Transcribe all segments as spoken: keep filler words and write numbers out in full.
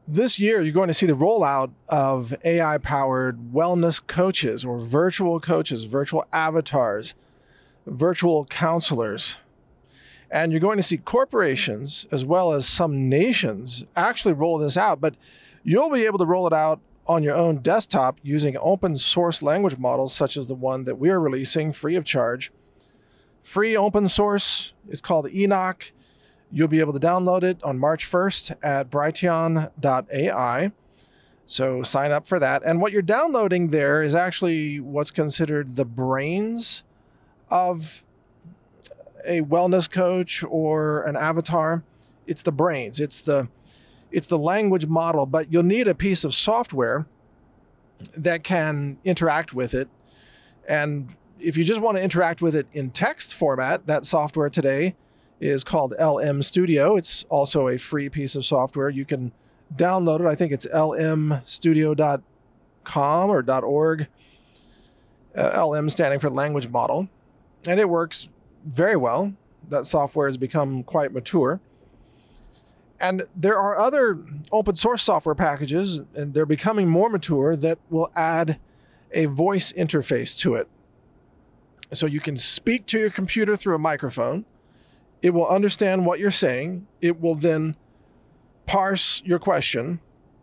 This year, you're going to see the rollout of A I-powered wellness coaches or virtual coaches, virtual avatars, virtual counselors. And you're going to see corporations as well as some nations actually roll this out, but you'll be able to roll it out on your own desktop using open source language models such as the one that we are releasing free of charge. Free open source, it's called Enoch. You'll be able to download it on March first at brighteon dot A I. So sign up for that. And what you're downloading there is actually what's considered the brains of a wellness coach or an avatar. It's the brains. It's the it's the language model, but you'll need a piece of software that can interact with it. And if you just want to interact with it in text format, that software today is called L M Studio. It's also a free piece of software. You can download it. I think it's L M studio dot com or .org. Uh, L M standing for language model. And it works very well. That software has become quite mature. And there are other open source software packages, and they're becoming more mature, that will add a voice interface to it. So you can speak to your computer through a microphone. It will understand what you're saying. It will then parse your question.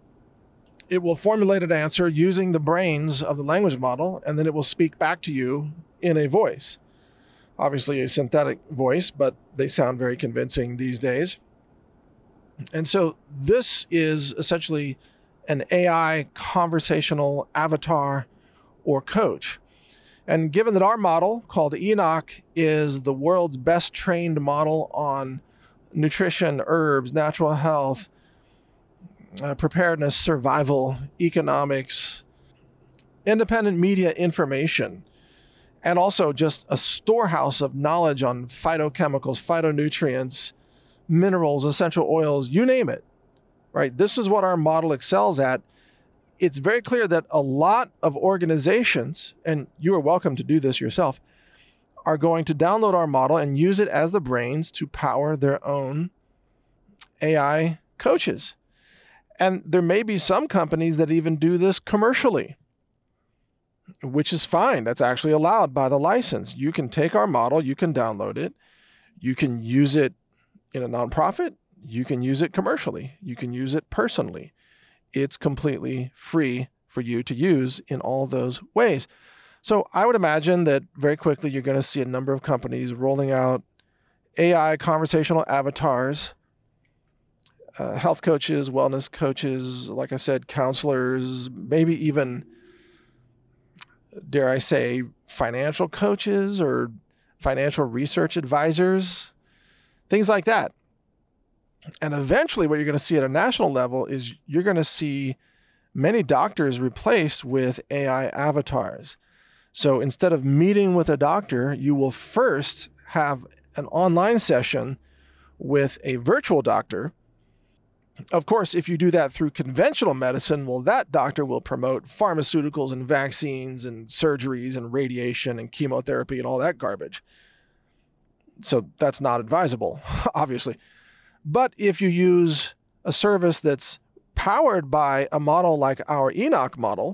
It will formulate an answer using the brains of the language model, and then it will speak back to you in a voice. Obviously a synthetic voice, but they sound very convincing these days. And so this is essentially an A I conversational avatar or coach. And given that our model, called Enoch, is the world's best trained model on nutrition, herbs, natural health, uh, preparedness, survival, economics, independent media information, and also just a storehouse of knowledge on phytochemicals, phytonutrients, minerals, essential oils, you name it, right? This is what our model excels at. It's very clear that a lot of organizations, and you are welcome to do this yourself, are going to download our model and use it as the brains to power their own A I coaches. And there may be some companies that even do this commercially, which is fine. That's actually allowed by the license. You can take our model, you can download it, you can use it in a nonprofit, you can use it commercially, you can use it personally. It's completely free for you to use in all those ways. So I would imagine that very quickly you're going to see a number of companies rolling out A I conversational avatars, uh, health coaches, wellness coaches, like I said, counselors, maybe even, dare I say, financial coaches or financial research advisors, things like that. And eventually what you're going to see at a national level is you're going to see many doctors replaced with A I avatars. So instead of meeting with a doctor, you will first have an online session with a virtual doctor. Of course, if you do that through conventional medicine, well, that doctor will promote pharmaceuticals and vaccines and surgeries and radiation and chemotherapy and all that garbage. So that's not advisable, obviously. But if you use a service that's powered by a model like our Enoch model,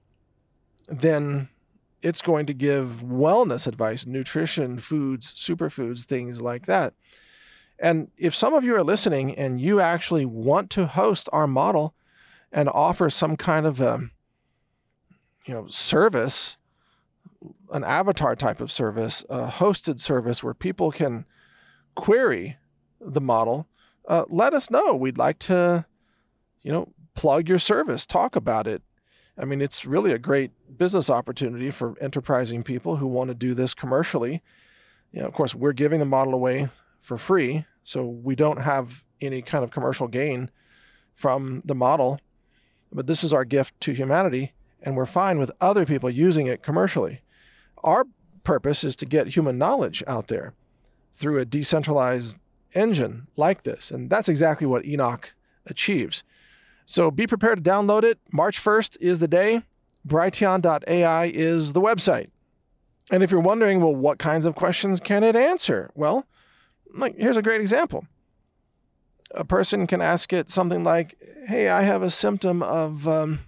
then it's going to give wellness advice, nutrition, foods, superfoods, things like that. And if some of you are listening and you actually want to host our model and offer some kind of a, you know, service, an avatar type of service, a hosted service where people can query the model, uh, let us know. We'd like to, you know, plug your service, talk about it. I mean, it's really a great business opportunity for enterprising people who want to do this commercially. You know, of course, we're giving the model away for free, so we don't have any kind of commercial gain from the model, but this is our gift to humanity, and we're fine with other people using it commercially. Our purpose is to get human knowledge out there through a decentralized engine like this, and that's exactly what Enoch achieves. So be prepared to download it. March first is the day. brighteon dot A I is the website. And if you're wondering, well, what kinds of questions can it answer? Well, like, here's a great example. A person can ask it something like, hey, I have a symptom of um,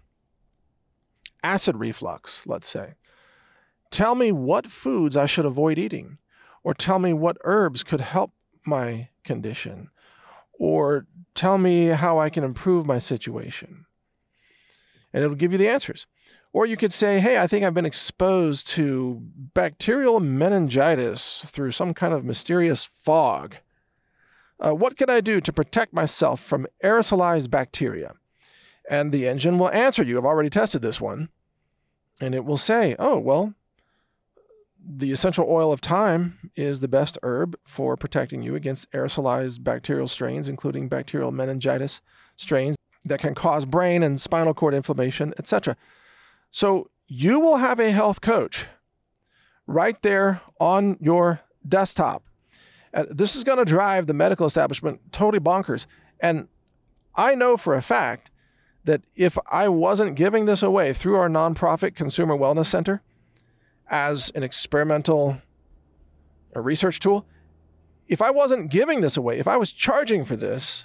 acid reflux, let's say. Tell me what foods I should avoid eating, or tell me what herbs could help my condition, or tell me how I can improve my situation. And it'll give you the answers. Or you could say, hey, I think I've been exposed to bacterial meningitis through some kind of mysterious fog. Uh, what can I do to protect myself from aerosolized bacteria? And the engine will answer you. I've already tested this one. And it will say, oh, well, the essential oil of thyme is the best herb for protecting you against aerosolized bacterial strains, including bacterial meningitis strains that can cause brain and spinal cord inflammation, et cetera. So you will have a health coach right there on your desktop. Uh, this is going to drive the medical establishment totally bonkers. And I know for a fact that if I wasn't giving this away through our nonprofit Consumer Wellness Center as an experimental a research tool, if I wasn't giving this away, if I was charging for this,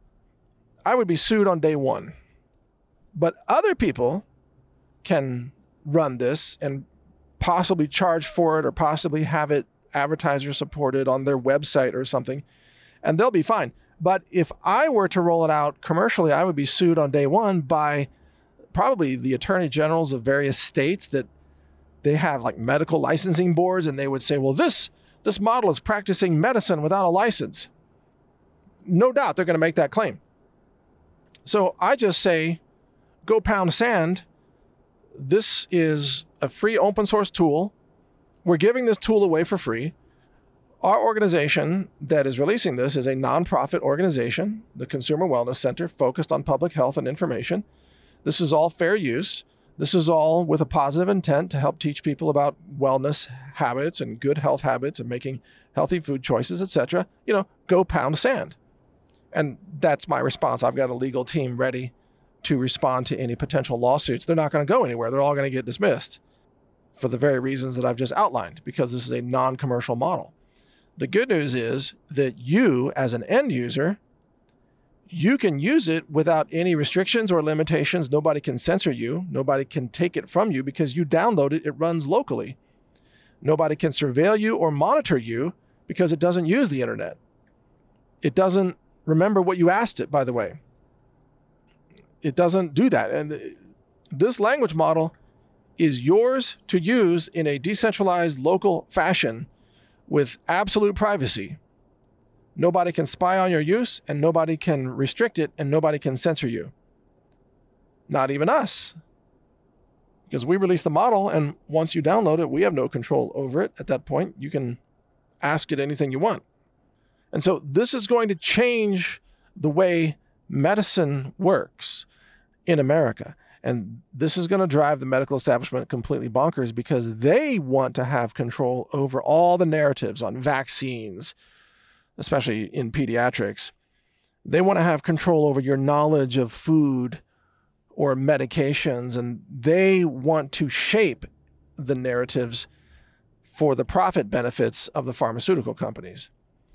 I would be sued on day one. But other people can run this and possibly charge for it or possibly have it advertiser supported on their website or something, and they'll be fine. But if I were to roll it out commercially, I would be sued on day one by probably the attorney generals of various states that they have like medical licensing boards, and they would say, well, this this model is practicing medicine without a license. No doubt they're going to make that claim. So I just say, go pound sand. This is a free open source tool. We're giving this tool away for free. Our organization that is releasing this is a nonprofit organization, the Consumer Wellness Center, focused on public health and information. This is all fair use. This is all with a positive intent to help teach people about wellness habits and good health habits and making healthy food choices, et cetera. You know, go pound sand. And that's my response. I've got a legal team ready to respond to any potential lawsuits. They're not going to go anywhere. They're all going to get dismissed for the very reasons that I've just outlined, because this is a non-commercial model. The good news is that you, as an end user, you can use it without any restrictions or limitations. Nobody can censor you. Nobody can take it from you because you download it. It runs locally. Nobody can surveil you or monitor you because it doesn't use the internet. It doesn't remember what you asked it, by the way. It doesn't do that. And this language model is yours to use in a decentralized local fashion with absolute privacy. Nobody can spy on your use, and nobody can restrict it, and nobody can censor you. Not even us. Because we release the model, and once you download it, we have no control over it. At that point, you can ask it anything you want. And so this is going to change the way medicine works in America. And this is going to drive the medical establishment completely bonkers because they want to have control over all the narratives on vaccines, especially in pediatrics. They want to have control over your knowledge of food or medications, and they want to shape the narratives for the profit benefits of the pharmaceutical companies.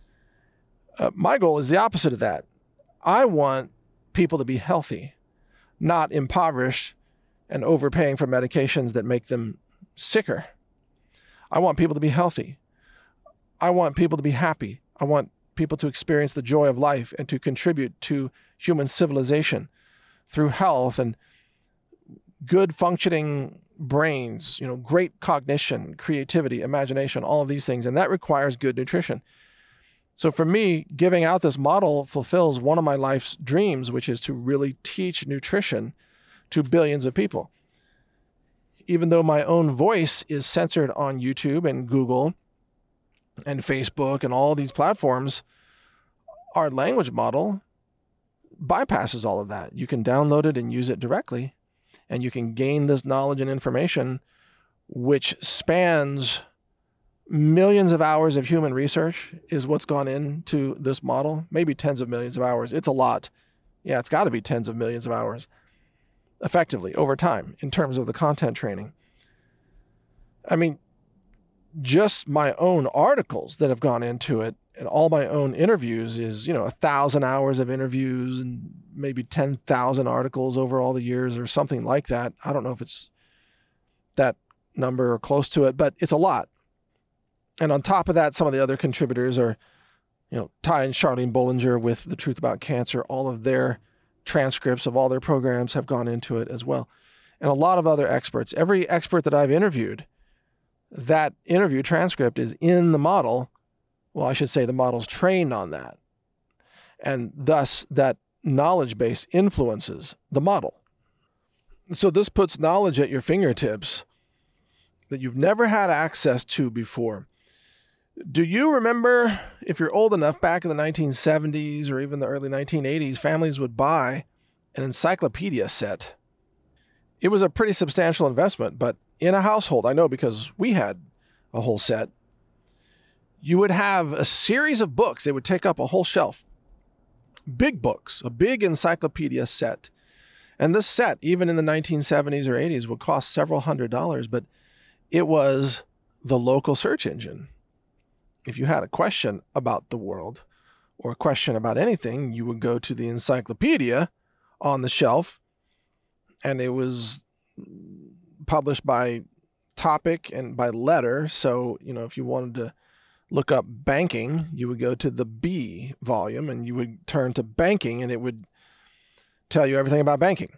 Uh, my goal is the opposite of that. I want people to be healthy, not impoverished and overpaying for medications that make them sicker. I want people to be healthy. I want people to be happy. I want people to experience the joy of life and to contribute to human civilization through health and good functioning brains, you know, great cognition, creativity, imagination, all of these things. And that requires good nutrition. So for me, giving out this model fulfills one of my life's dreams, which is to really teach nutrition to billions of people. Even though my own voice is censored on YouTube and Google and Facebook and all these platforms, our language model bypasses all of that. You can download it and use it directly, and you can gain this knowledge and information, which spans millions of hours of human research is what's gone into this model, maybe tens of millions of hours. It's a lot. Yeah, it's got to be tens of millions of hours effectively over time in terms of the content training. I mean, just my own articles that have gone into it and all my own interviews is, you know, a thousand hours of interviews and maybe ten thousand articles over all the years or something like that. I don't know if it's that number or close to it, but it's a lot. And on top of that, some of the other contributors are, you know, Ty and Charlene Bollinger with The Truth About Cancer. All of their transcripts of all their programs have gone into it as well. And a lot of other experts. Every expert that I've interviewed, that interview transcript is in the model. Well, I should say the model's trained on that. And thus, that knowledge base influences the model. So this puts knowledge at your fingertips that you've never had access to before. Do you remember, if you're old enough, back in the nineteen seventies or even the early nineteen eighties, families would buy an encyclopedia set. It was a pretty substantial investment, but in a household, I know because we had a whole set, you would have a series of books. They would take up a whole shelf. Big books, a big encyclopedia set. And this set, even in the nineteen seventies or eighties, would cost several hundred dollars, but it was the local search engine. If you had a question about the world or a question about anything, you would go to the encyclopedia on the shelf, and it was published by topic and by letter. So, you know, if you wanted to look up banking, you would go to the B volume and you would turn to banking and it would tell you everything about banking.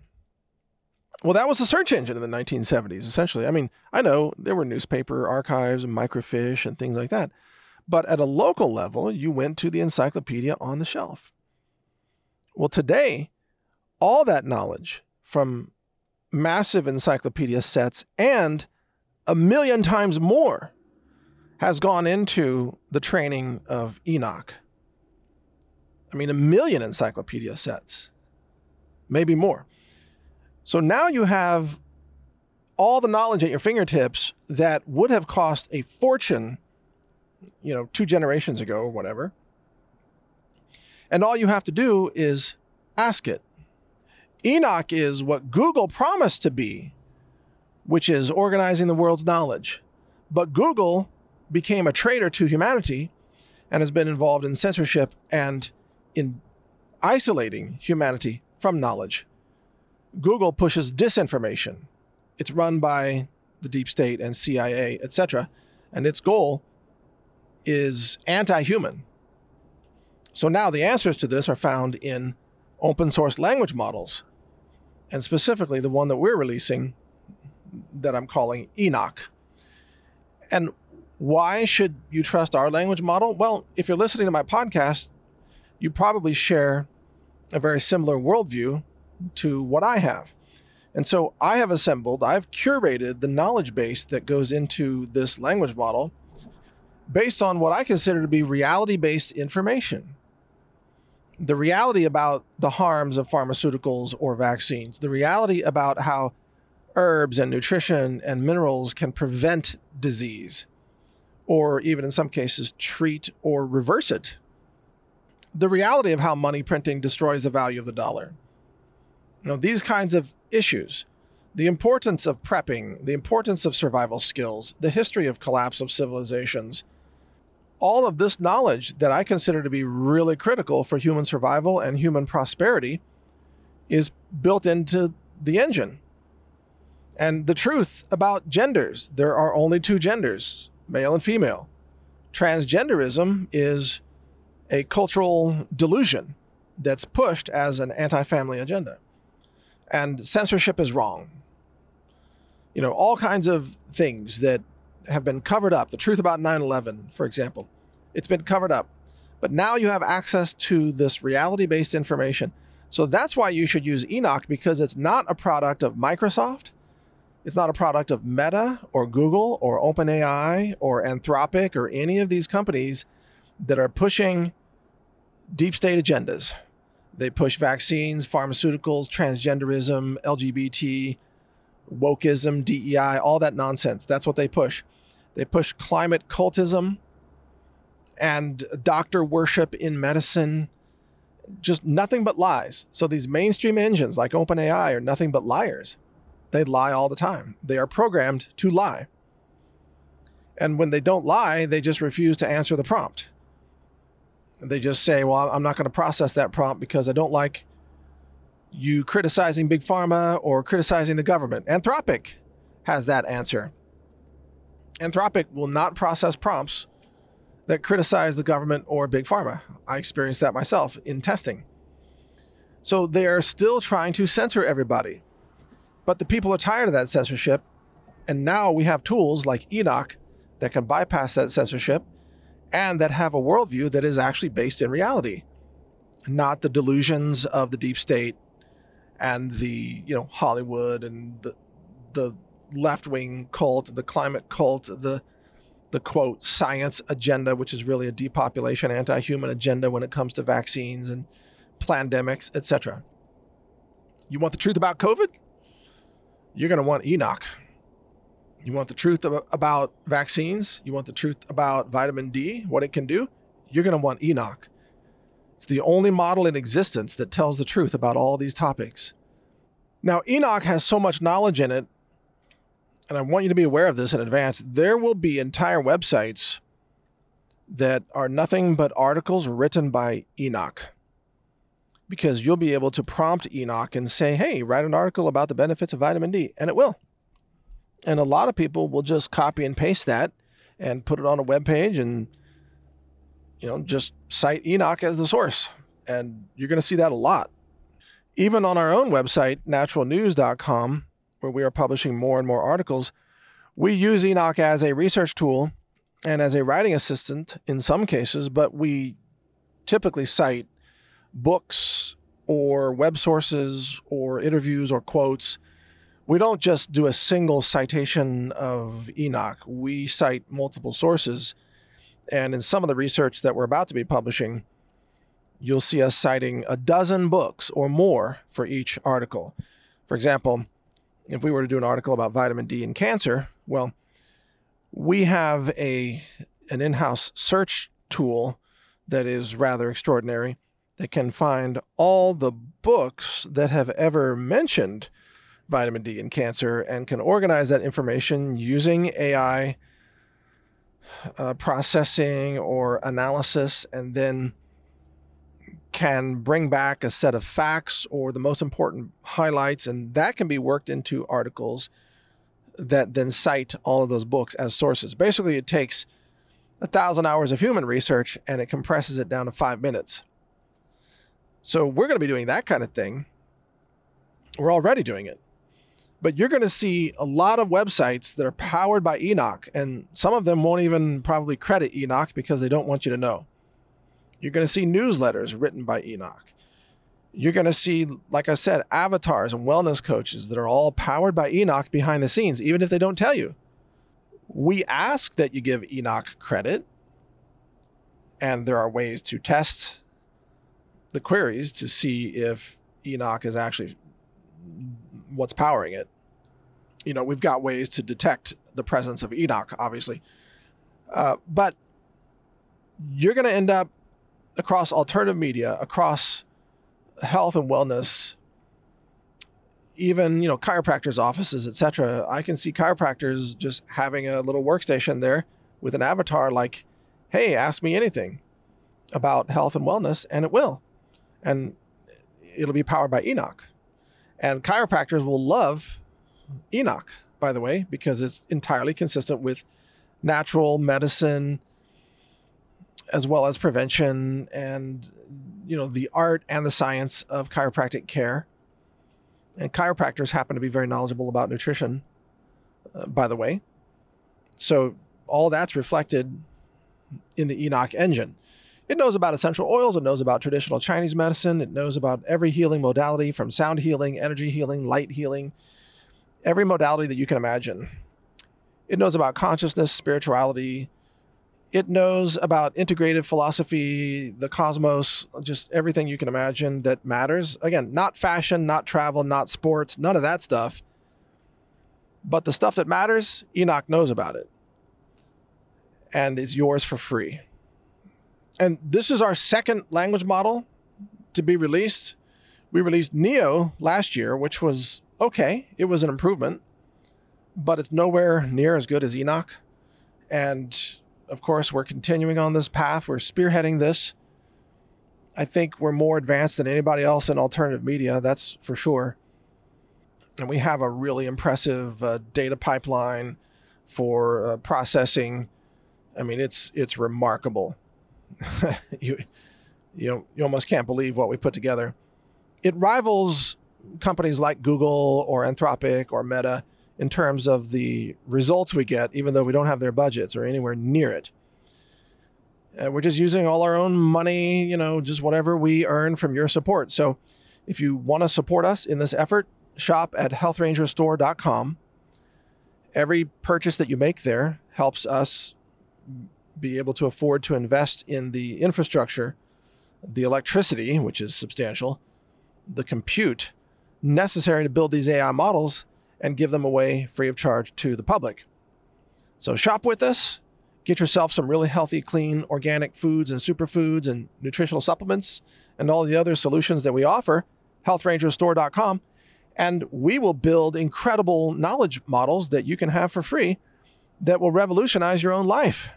Well, that was the search engine in the nineteen seventies, essentially. I mean, I know there were newspaper archives and microfiche and things like that. But at a local level, you went to the encyclopedia on the shelf. Well, today, all that knowledge from massive encyclopedia sets and a million times more has gone into the training of Enoch. I mean, a million encyclopedia sets, maybe more. So now you have all the knowledge at your fingertips that would have cost a fortune, you know, two generations ago or whatever. And all you have to do is ask it. Enoch is what Google promised to be, which is organizing the world's knowledge. But Google became a traitor to humanity and has been involved in censorship and in isolating humanity from knowledge. Google pushes disinformation. It's run by the deep state and C I A, et cetera. And its goal is anti-human. So now the answers to this are found in open source language models, and specifically the one that we're releasing that I'm calling Enoch. And why should you trust our language model? Well, if you're listening to my podcast, you probably share a very similar worldview to what I have. And so I have assembled, I've curated the knowledge base that goes into this language model based on what I consider to be reality-based information. The reality about the harms of pharmaceuticals or vaccines, the reality about how herbs and nutrition and minerals can prevent disease, or even in some cases treat or reverse it. The reality of how money printing destroys the value of the dollar. You know, these kinds of issues, the importance of prepping, the importance of survival skills, the history of collapse of civilizations, all of this knowledge that I consider to be really critical for human survival and human prosperity is built into the engine. And the truth about genders, there are only two genders, male and female. Transgenderism is a cultural delusion that's pushed as an anti-family agenda. And censorship is wrong. You know, all kinds of things that have been covered up. The truth about nine eleven, for example, it's been covered up. But now you have access to this reality-based information. So that's why you should use Enoch, because it's not a product of Microsoft. It's not a product of Meta or Google or OpenAI or Anthropic or any of these companies that are pushing deep state agendas. They push vaccines, pharmaceuticals, transgenderism, L G B T, wokeism, D E I, all that nonsense. That's what they push. They push climate cultism and doctor worship in medicine. Just nothing but lies. So these mainstream engines like OpenAI are nothing but liars. They lie all the time. They are programmed to lie. And when they don't lie, they just refuse to answer the prompt. They just say, well, I'm not going to process that prompt because I don't like you criticizing Big Pharma or criticizing the government. Anthropic has that answer. Anthropic will not process prompts that criticize the government or Big Pharma. I experienced that myself in testing. So they are still trying to censor everybody. But the people are tired of that censorship. And now we have tools like Enoch that can bypass that censorship and that have a worldview that is actually based in reality, not the delusions of the deep state and the, you know, Hollywood and the the left-wing cult, the climate cult, the the quote science agenda, which is really a depopulation, anti-human agenda when it comes to vaccines and pandemics, et cetera. You want the truth about COVID? You're going to want Enoch. You want the truth about vaccines? You want the truth about vitamin D, what it can do? You're going to want Enoch. It's the only model in existence that tells the truth about all these topics. Now, Enoch has so much knowledge in it, and I want you to be aware of this in advance. There will be entire websites that are nothing but articles written by Enoch, because you'll be able to prompt Enoch and say, hey, write an article about the benefits of vitamin D, and it will. And a lot of people will just copy and paste that and put it on a web page and, you know, just cite Enoch as the source. And you're going to see that a lot. Even on our own website, natural news dot com, where we are publishing more and more articles, we use Enoch as a research tool and as a writing assistant in some cases, but we typically cite books or web sources or interviews or quotes. We don't just do a single citation of Enoch. We cite multiple sources. And in some of the research that we're about to be publishing, you'll see us citing a dozen books or more for each article. For example, if we were to do an article about vitamin D and cancer, well, we have a an in-house search tool that is rather extraordinary that can find all the books that have ever mentioned vitamin D and cancer and can organize that information using A I uh, processing or analysis, and then can bring back a set of facts or the most important highlights, and that can be worked into articles that then cite all of those books as sources. Basically, it takes a thousand hours of human research and it compresses it down to five minutes. So we're going to be doing that kind of thing. We're already doing it. But you're going to see a lot of websites that are powered by Enoch, and some of them won't even probably credit Enoch because they don't want you to know. You're going to see newsletters written by Enoch. You're going to see, like I said, avatars and wellness coaches that are all powered by Enoch behind the scenes, even if they don't tell you. We ask that you give Enoch credit, and there are ways to test the queries to see if Enoch is actually what's powering it. You know, we've got ways to detect the presence of Enoch, obviously. Uh, but you're going to end up across alternative media, across health and wellness, even, you know, chiropractors' offices, et cetera. I can see chiropractors just having a little workstation there with an avatar like, hey, ask me anything about health and wellness, and it will. And it'll be powered by Enoch. And chiropractors will love Enoch, by the way, because it's entirely consistent with natural medicine as well as prevention and, you know, the art and the science of chiropractic care. And chiropractors happen to be very knowledgeable about nutrition, uh, by the way. So all that's reflected in the Enoch engine. It knows about essential oils. It knows about traditional Chinese medicine. It knows about every healing modality, from sound healing, energy healing, light healing, every modality that you can imagine. It knows about consciousness, spirituality. It knows about integrative philosophy, the cosmos, just everything you can imagine that matters. Again, not fashion, not travel, not sports, none of that stuff. But the stuff that matters, Enoch knows about it. And is yours for free. And this is our second language model to be released. We released Neo last year, which was okay. It was an improvement, but it's nowhere near as good as Enoch. And of course, we're continuing on this path. We're spearheading this. I think we're more advanced than anybody else in alternative media, that's for sure. And we have a really impressive uh, data pipeline for uh, processing. I mean, it's it's remarkable. you you know, you almost can't believe what we put together. It rivals companies like Google or Anthropic or Meta in terms of the results we get, even though we don't have their budgets or anywhere near it. Uh, we're just using all our own money, you know, just whatever we earn from your support. So if you want to support us in this effort, shop at health ranger store dot com. Every purchase that you make there helps us be able to afford to invest in the infrastructure, the electricity, which is substantial, the compute necessary to build these A I models and give them away free of charge to the public. So shop with us, get yourself some really healthy, clean, organic foods and superfoods and nutritional supplements and all the other solutions that we offer, health ranger store dot com, and we will build incredible knowledge models that you can have for free that will revolutionize your own life.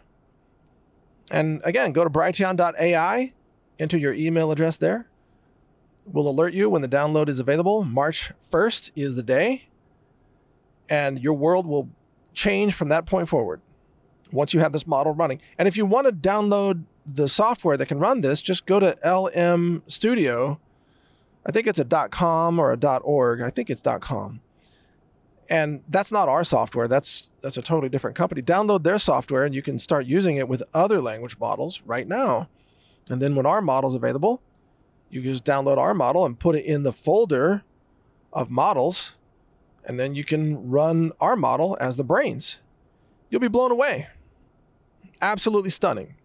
And again, go to brighteon dot A I, enter your email address there. We'll alert you when the download is available. March first is the day, and your world will change from that point forward once you have this model running. And if you want to download the software that can run this, just go to L M Studio. I think it's a .com or a .org. I think it's .com. And that's not our software. That's that's a totally different company. Download their software and you can start using it with other language models right now. And then when our model's available, you just download our model and put it in the folder of models, and then you can run our model as the brains. You'll be blown away. Absolutely stunning.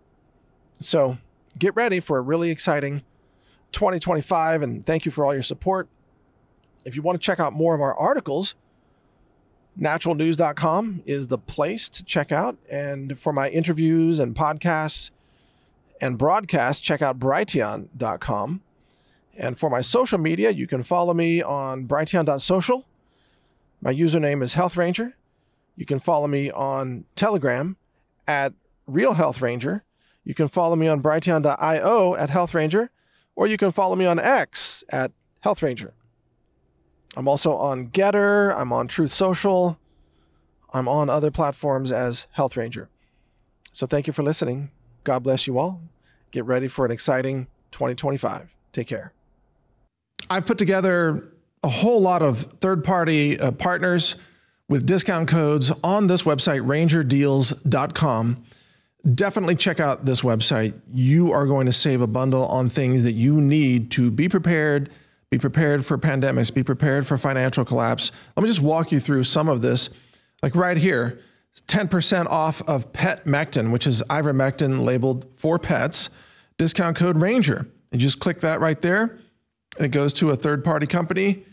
So get ready for a really exciting twenty twenty-five, and thank you for all your support. If you want to check out more of our articles, natural news dot com is the place to check out. And for my interviews and podcasts and broadcasts, check out brighteon dot com. And for my social media, you can follow me on brighteon dot social. My username is Health Ranger. You can follow me on Telegram at Real Health Ranger. You can follow me on brighteon dot io at Health Ranger, or you can follow me on X at Health Ranger. I'm also on Getter. I'm on Truth Social. I'm on other platforms as Health Ranger. So thank you for listening. God bless you all. Get ready for an exciting twenty twenty-five. Take care. I've put together a whole lot of third-party uh, partners with discount codes on this website, ranger deals dot com. Definitely check out this website. You are going to save a bundle on things that you need to be prepared, be prepared for pandemics, be prepared for financial collapse. Let me just walk you through some of this. Like right here, ten percent off of Petmectin, which is ivermectin labeled for pets, discount code Ranger. You just click that right there, and it goes to a third-party company,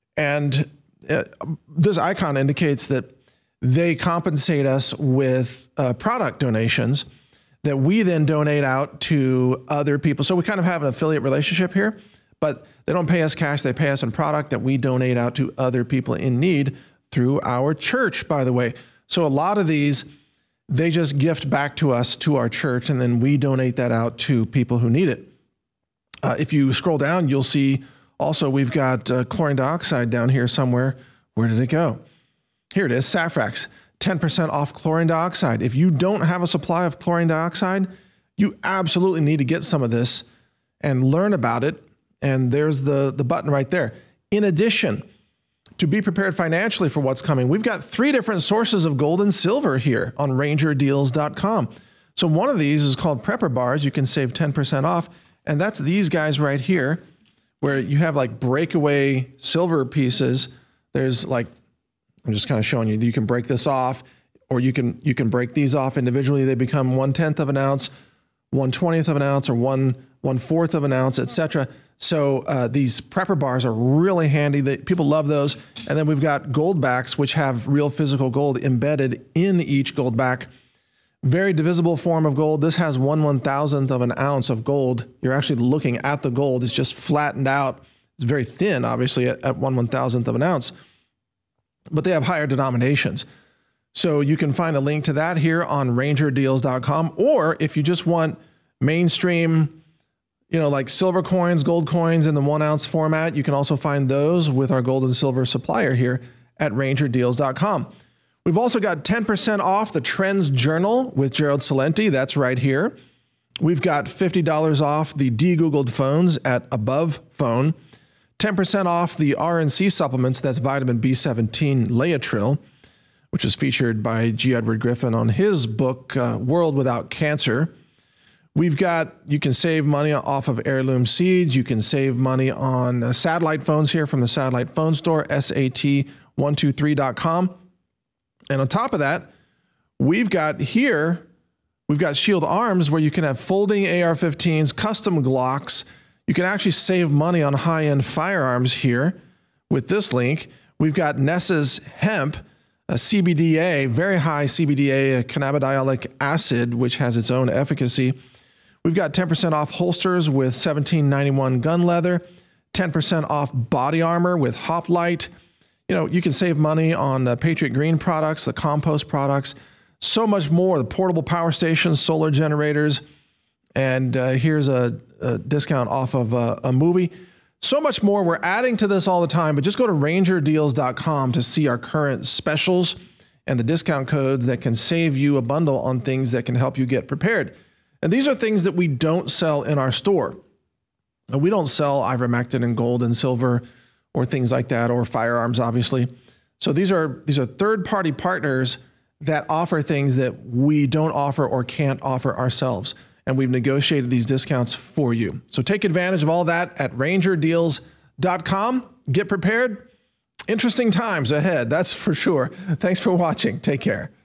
and it, this icon indicates that they compensate us with uh, product donations that we then donate out to other people. So we kind of have an affiliate relationship here, but they don't pay us cash. They pay us in product that we donate out to other people in need through our church, by the way. So a lot of these, they just gift back to us, to our church, and then we donate that out to people who need it. Uh, if you scroll down, you'll see also we've got uh, chlorine dioxide down here somewhere. Where did it go? Here it is, Safrax, ten percent off chlorine dioxide. If you don't have a supply of chlorine dioxide, you absolutely need to get some of this and learn about it. And there's the, the button right there. In addition, to be prepared financially for what's coming, we've got three different sources of gold and silver here on ranger deals dot com. So one of these is called Prepper Bars. You can save ten percent off. And that's these guys right here, where you have like breakaway silver pieces. There's like, I'm just kind of showing you, you can break this off, or you can you can break these off individually. They become one tenth of an ounce, one twentieth of an ounce, or one one fourth of an ounce, et cetera. So uh, these Prepper Bars are really handy. They, people love those. And then we've got gold backs, which have real physical gold embedded in each gold back. Very divisible form of gold. This has one one thousandth of an ounce of gold. You're actually looking at the gold. It's just flattened out. It's very thin, obviously, at, at one one thousandth of an ounce. But they have higher denominations. So you can find a link to that here on ranger deals dot com. Or if you just want mainstream, you know, like silver coins, gold coins in the one ounce format. You can also find those with our gold and silver supplier here at ranger deals dot com. We've also got ten percent off the Trends Journal with Gerald Celente. That's right here. We've got fifty dollars off the de-Googled phones at Above Phone. ten percent off the R N C supplements. That's vitamin B seventeen Laetrile, which is featured by G. Edward Griffin on his book, uh, World Without Cancer. We've got, you can save money off of heirloom seeds. You can save money on uh, satellite phones here from the Satellite Phone Store, S A T one two three dot com. And on top of that, we've got here, we've got Shield Arms where you can have folding A R fifteens, custom Glocks. You can actually save money on high-end firearms here with this link. We've got Ness's Hemp, a C B D A, very high C B D A, a cannabidiolic acid, which has its own efficacy. We've got ten percent off holsters with seventeen ninety-one gun leather, ten percent off body armor with Hoplite. You know, you can save money on the Patriot Green products, the compost products, so much more, the portable power stations, solar generators, and uh, here's a, a discount off of a, a movie. So much more. We're adding to this all the time, but just go to ranger deals dot com to see our current specials and the discount codes that can save you a bundle on things that can help you get prepared. And these are things that we don't sell in our store. And we don't sell ivermectin and gold and silver or things like that, or firearms, obviously. So these are these are third-party partners that offer things that we don't offer or can't offer ourselves. And we've negotiated these discounts for you. So take advantage of all that at ranger deals dot com. Get prepared. Interesting times ahead, that's for sure. Thanks for watching. Take care.